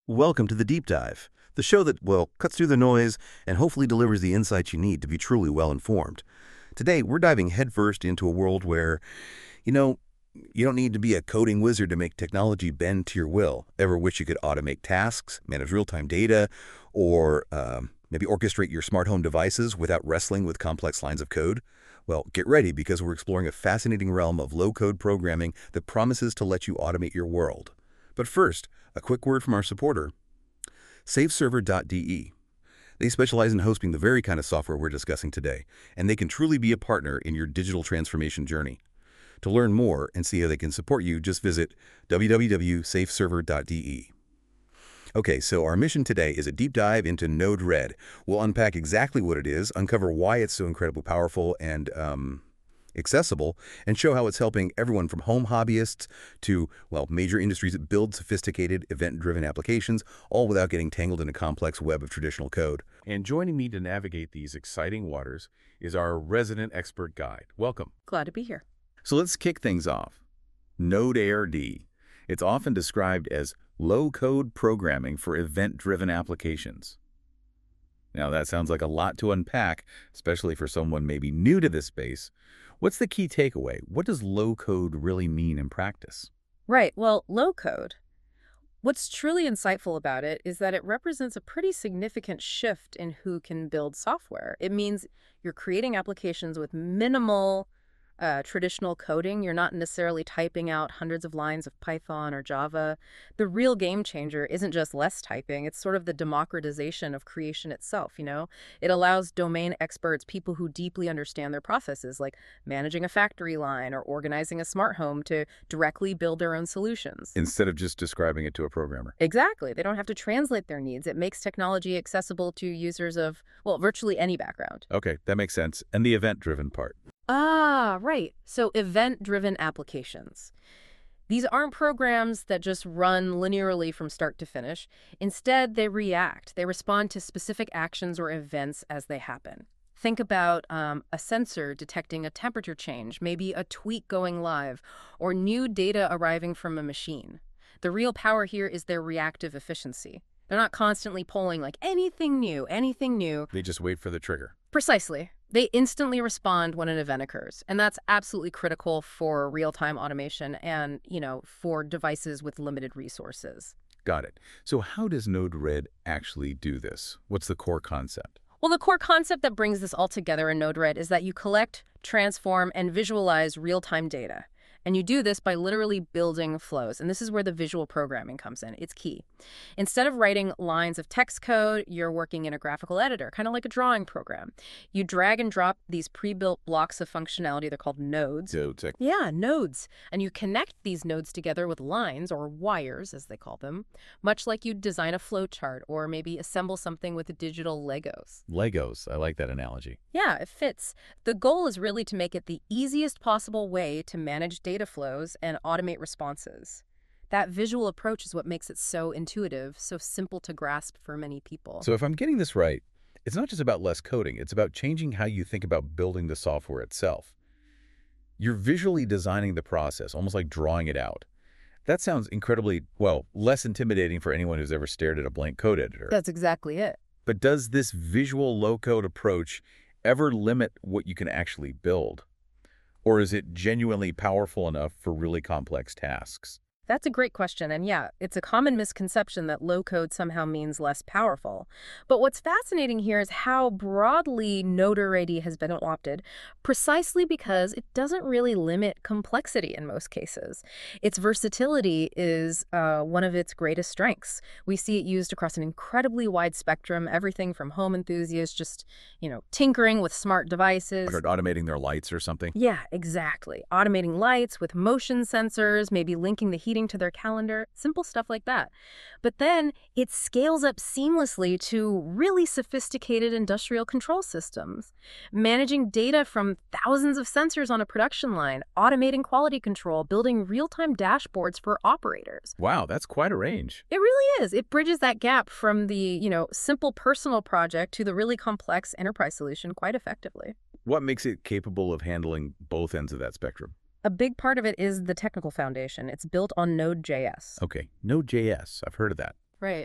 Welcome to the Deep Dive, the show that, well, cuts through the noise and hopefully delivers the insights you need to be truly well informed. Today, we're diving headfirst into a world where, you know, you don't need to be a coding wizard to make technology bend to your will. Ever wish you could automate tasks, manage real-time data, or maybe orchestrate your smart home devices without wrestling with complex lines of code? Well, get ready because we're exploring a fascinating realm of low-code programming that promises to let you automate your world. But first, a quick word from our supporter, SafeServer.de. They specialize in hosting the very kind of software we're discussing today, and they can truly be a partner in your digital transformation journey. To learn more and see how they can support you, just visit www.safeserver.de. Okay, so our mission today is a deep dive into Node-RED. We'll unpack exactly what it is, uncover why it's so incredibly powerful and accessible, and show how it's helping everyone from home hobbyists to, well, major industries that build sophisticated, event-driven applications, all without getting tangled in a complex web of traditional code. And joining me to navigate these exciting waters is our resident expert guide. Welcome. Glad to be here. So let's kick things off. Node-RED. It's often described as low-code programming for event-driven applications. Now, that sounds like a lot to unpack, especially for someone maybe new to this space. What's the key takeaway? What does low-code really mean in practice? Right. Well, low code. What's truly insightful about it is that it represents a pretty significant shift in who can build software. It means you're creating applications with minimal traditional coding. You're not necessarily typing out hundreds of lines of Python or Java. The real game changer isn't just less typing. It's sort of the democratization of creation itself, you know? It allows domain experts, people who deeply understand their processes, like managing a factory line or organizing a smart home, to directly build their own solutions. Instead of just describing it to a programmer. Exactly. They don't have to translate their needs. It makes technology accessible to users of, well, virtually any background. Okay, that makes sense. And the event-driven part. Ah, right. So event-driven applications. These aren't programs that just run linearly from start to finish. Instead, they react. They respond to specific actions or events as they happen. Think about a sensor detecting a temperature change, maybe a tweet going live, or new data arriving from a machine. The real power here is their reactive efficiency. They're not constantly polling like anything new, anything new. They just wait for the trigger. Precisely. They instantly respond when an event occurs, and that's absolutely critical for real-time automation and, for devices with limited resources. Got it. So how does Node-RED actually do this? What's the core concept? Well, the core concept that brings this all together in Node-RED is that you collect, transform, and visualize real-time data. And you do this by literally building flows. And this is where the visual programming comes in. It's key. Instead of writing lines of text code, you're working in a graphical editor, kind of like a drawing program. You drag and drop these pre-built blocks of functionality. They're called nodes. Yeah, nodes. And you connect these nodes together with lines, or wires, as they call them, much like you'd design a flowchart or maybe assemble something with digital Legos. Legos. I like that analogy. Yeah, it fits. The goal is really to make it the easiest possible way to manage data flows and automate responses. That visual approach is what makes it so intuitive, so simple to grasp for many people. So if I'm getting this right, it's not just about less coding. It's about changing how you think about building the software itself. You're visually designing the process, almost like drawing it out. That sounds incredibly, well, less intimidating for anyone who's ever stared at a blank code editor. That's exactly it. But does this visual low-code approach ever limit what you can actually build? Or is it genuinely powerful enough for really complex tasks? That's a great question, and yeah, it's a common misconception that low code somehow means less powerful. But what's fascinating here is how broadly Node-RED has been adopted, precisely because it doesn't really limit complexity in most cases. Its versatility is one of its greatest strengths. We see it used across an incredibly wide spectrum, everything from home enthusiasts just, tinkering with smart devices. Or automating their lights or something? Yeah, exactly. Automating lights with motion sensors, maybe linking the heating to their calendar, simple stuff like that. But then it scales up seamlessly to really sophisticated industrial control systems, managing data from thousands of sensors on a production line, automating quality control, building real-time dashboards for operators. Wow, that's quite a range. It really is. It bridges that gap from the, simple personal project to the really complex enterprise solution quite effectively. What makes it capable of handling both ends of that spectrum? A big part of it is the technical foundation. It's built on Node.js. Okay, Node.js. I've heard of that. Right.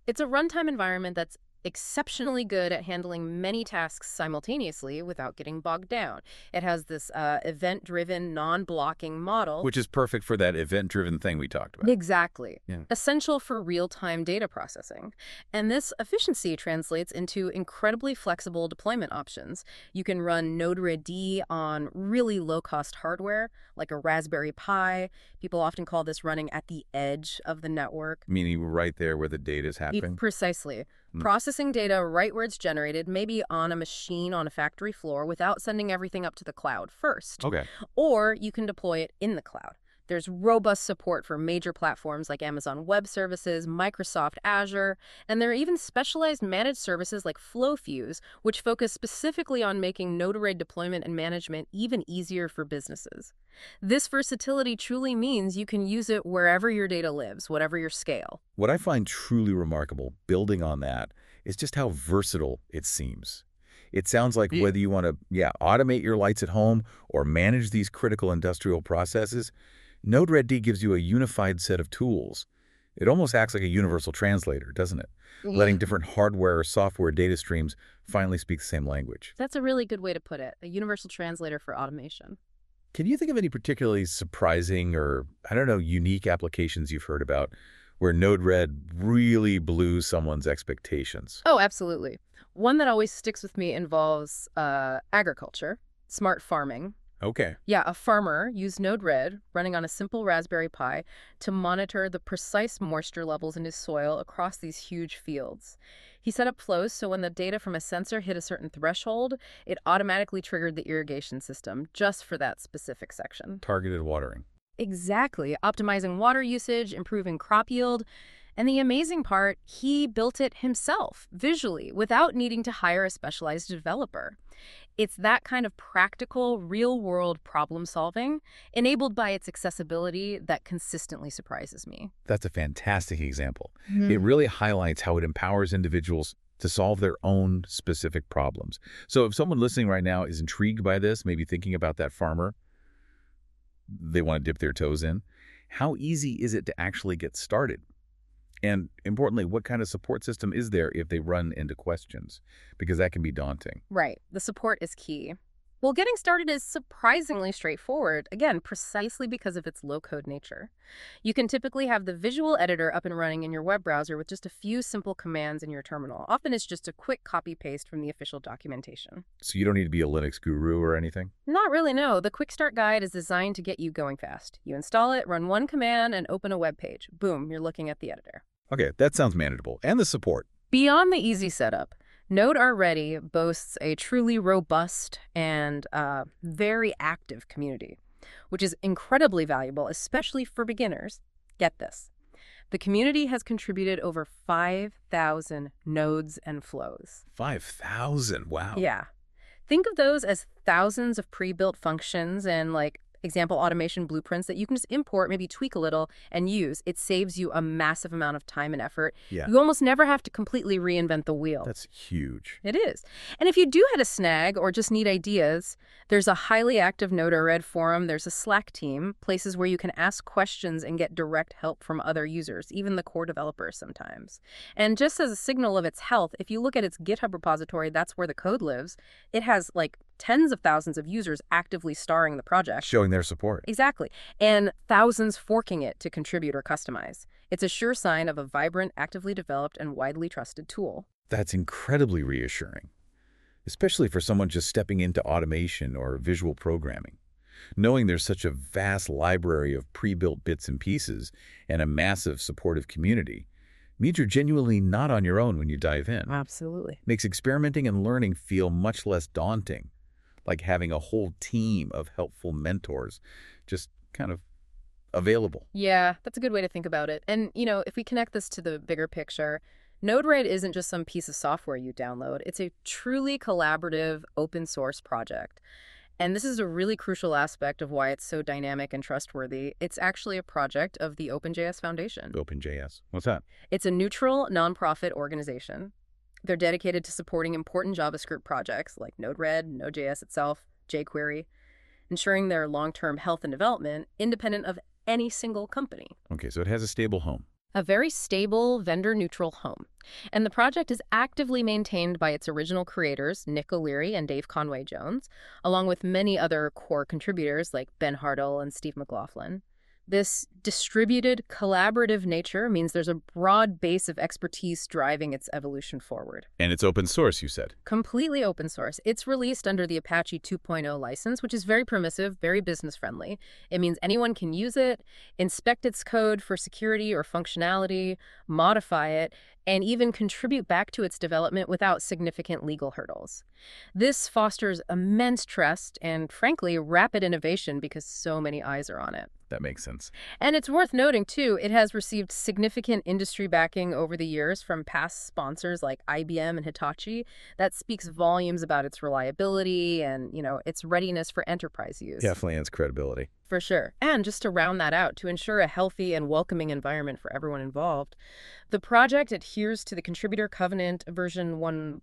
It's a runtime environment that's exceptionally good at handling many tasks simultaneously without getting bogged down. It has this event-driven, non-blocking model. Which is perfect for that event-driven thing we talked about. Exactly. Yeah. Essential for real-time data processing. And this efficiency translates into incredibly flexible deployment options. You can run Node-RED on really low-cost hardware, like a Raspberry Pi. People often call this running at the edge of the network. Meaning right there where the data is happening? Precisely. Processing data right where it's generated, maybe on a machine on a factory floor, without sending everything up to the cloud first. Okay. Or you can deploy it in the cloud. There's robust support for major platforms like Amazon Web Services, Microsoft Azure, and there are even specialized managed services like Flowfuse, which focus specifically on making Node-RED deployment and management even easier for businesses. This versatility truly means you can use it wherever your data lives, whatever your scale. What I find truly remarkable, building on that, is just how versatile it seems. It sounds like whether you want to, automate your lights at home or manage these critical industrial processes, Node-RED gives you a unified set of tools. It almost acts like a universal translator, doesn't it? Letting different hardware or software data streams finally speak the same language. That's a really good way to put it, a universal translator for automation. Can you think of any particularly surprising or, unique applications you've heard about where Node-RED really blew someone's expectations? Oh, absolutely. One that always sticks with me involves agriculture, smart farming. Okay. Yeah, a farmer used Node-RED running on a simple Raspberry Pi to monitor the precise moisture levels in his soil across these huge fields. He set up flows so when the data from a sensor hit a certain threshold, it automatically triggered the irrigation system just for that specific section. Targeted watering. Exactly, optimizing water usage, improving crop yield. And the amazing part, he built it himself, visually, without needing to hire a specialized developer. It's that kind of practical, real-world problem-solving, enabled by its accessibility, that consistently surprises me. That's a fantastic example. It really highlights how it empowers individuals to solve their own specific problems. So if someone listening right now is intrigued by this, maybe thinking about that farmer they want to dip their toes in, how easy is it to actually get started? And importantly, what kind of support system is there if they run into questions? Because that can be daunting. Right. The support is key. Well, getting started is surprisingly straightforward, again, precisely because of its low-code nature. You can typically have the visual editor up and running in your web browser with just a few simple commands in your terminal. Often it's just a quick copy-paste from the official documentation. So you don't need to be a Linux guru or anything? Not really, no. The Quick Start Guide is designed to get you going fast. You install it, run one command, and open a web page. Boom, you're looking at the editor. Okay, that sounds manageable. And the support. Beyond the easy setup, Node-RED boasts a truly robust and very active community, which is incredibly valuable, especially for beginners. Get this. The community has contributed over 5,000 nodes and flows. 5,000? Wow. Yeah. Think of those as thousands of pre-built functions and, example automation blueprints that you can just import, maybe tweak a little, and use. It saves you a massive amount of time and effort. Yeah. You almost never have to completely reinvent the wheel. That's huge. It is. And if you do hit a snag or just need ideas, there's a highly active Node-RED forum, there's a Slack team, places where you can ask questions and get direct help from other users, even the core developers sometimes. And just as a signal of its health, if you look at its GitHub repository, that's where the code lives. It has tens of thousands of users actively starring the project. Showing their support. Exactly. And thousands forking it to contribute or customize. It's a sure sign of a vibrant, actively developed, and widely trusted tool. That's incredibly reassuring, especially for someone just stepping into automation or visual programming. Knowing there's such a vast library of pre-built bits and pieces and a massive supportive community means you're genuinely not on your own when you dive in. Absolutely. Makes experimenting and learning feel much less daunting, like having a whole team of helpful mentors just kind of available. Yeah, that's a good way to think about it. And, if we connect this to the bigger picture, Node-RED isn't just some piece of software you download. It's a truly collaborative, open source project. And this is a really crucial aspect of why it's so dynamic and trustworthy. It's actually a project of the OpenJS Foundation. OpenJS. What's that? It's a neutral, nonprofit organization. They're dedicated to supporting important JavaScript projects like Node-RED, Node.js itself, jQuery, ensuring their long-term health and development independent of any single company. Okay, so it has a stable home. A very stable, vendor-neutral home. And the project is actively maintained by its original creators, Nick O'Leary and Dave Conway-Jones, along with many other core contributors like Ben Hartle and Steve McLaughlin. This distributed, collaborative nature means there's a broad base of expertise driving its evolution forward. And it's open source, you said. Completely open source. It's released under the Apache 2.0 license, which is very permissive, very business-friendly. It means anyone can use it, inspect its code for security or functionality, modify it, and even contribute back to its development without significant legal hurdles. This fosters immense trust and, frankly, rapid innovation because so many eyes are on it. That makes sense. And it's worth noting, too, it has received significant industry backing over the years from past sponsors like IBM and Hitachi. That speaks volumes about its reliability and, its readiness for enterprise use. Definitely adds credibility. For sure. And just to round that out, to ensure a healthy and welcoming environment for everyone involved, the project adheres to the Contributor Covenant version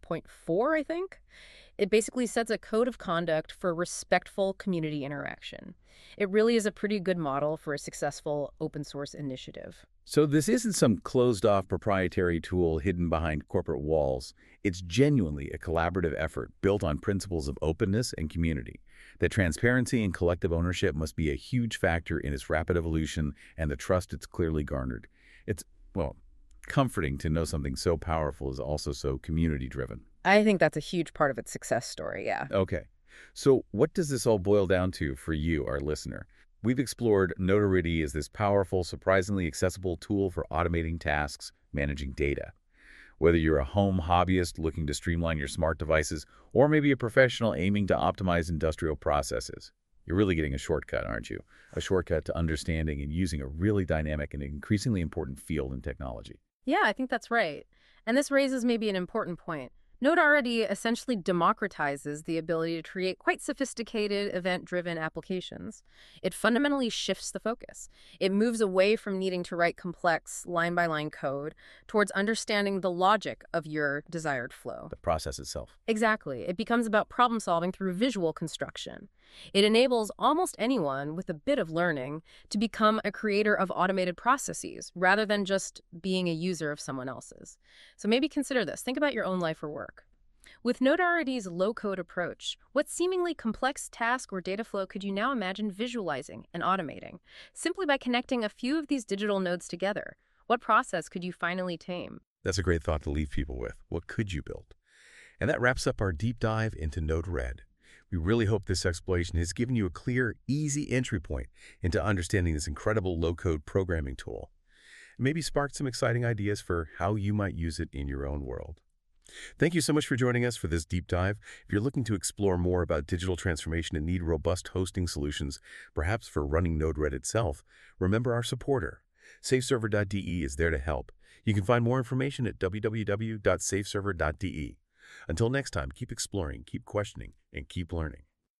1.4, I think. It basically sets a code of conduct for respectful community interaction. It really is a pretty good model for a successful open source initiative. So this isn't some closed-off proprietary tool hidden behind corporate walls. It's genuinely a collaborative effort built on principles of openness and community. That transparency and collective ownership must be a huge factor in its rapid evolution and the trust it's clearly garnered. It's, comforting to know something so powerful is also so community-driven. I think that's a huge part of its success story, yeah. Okay. So what does this all boil down to for you, our listener? We've explored Notary as this powerful, surprisingly accessible tool for automating tasks, managing data. Whether you're a home hobbyist looking to streamline your smart devices, or maybe a professional aiming to optimize industrial processes, you're really getting a shortcut, aren't you? A shortcut to understanding and using a really dynamic and increasingly important field in technology. Yeah, I think that's right. And this raises maybe an important point. Node-RED essentially democratizes the ability to create quite sophisticated, event-driven applications. It fundamentally shifts the focus. It moves away from needing to write complex, line-by-line code towards understanding the logic of your desired flow. The process itself. Exactly. It becomes about problem-solving through visual construction. It enables almost anyone with a bit of learning to become a creator of automated processes rather than just being a user of someone else's. So maybe consider this. Think about your own life or work. With Node-RED's low-code approach, what seemingly complex task or data flow could you now imagine visualizing and automating? Simply by connecting a few of these digital nodes together, what process could you finally tame? That's a great thought to leave people with. What could you build? And that wraps up our deep dive into Node-RED. We really hope this exploration has given you a clear, easy entry point into understanding this incredible low-code programming tool. And maybe sparked some exciting ideas for how you might use it in your own world. Thank you so much for joining us for this deep dive. If you're looking to explore more about digital transformation and need robust hosting solutions, perhaps for running Node-RED itself, remember our supporter. SafeServer.de is there to help. You can find more information at www.safeserver.de. Until next time, keep exploring, keep questioning, and keep learning.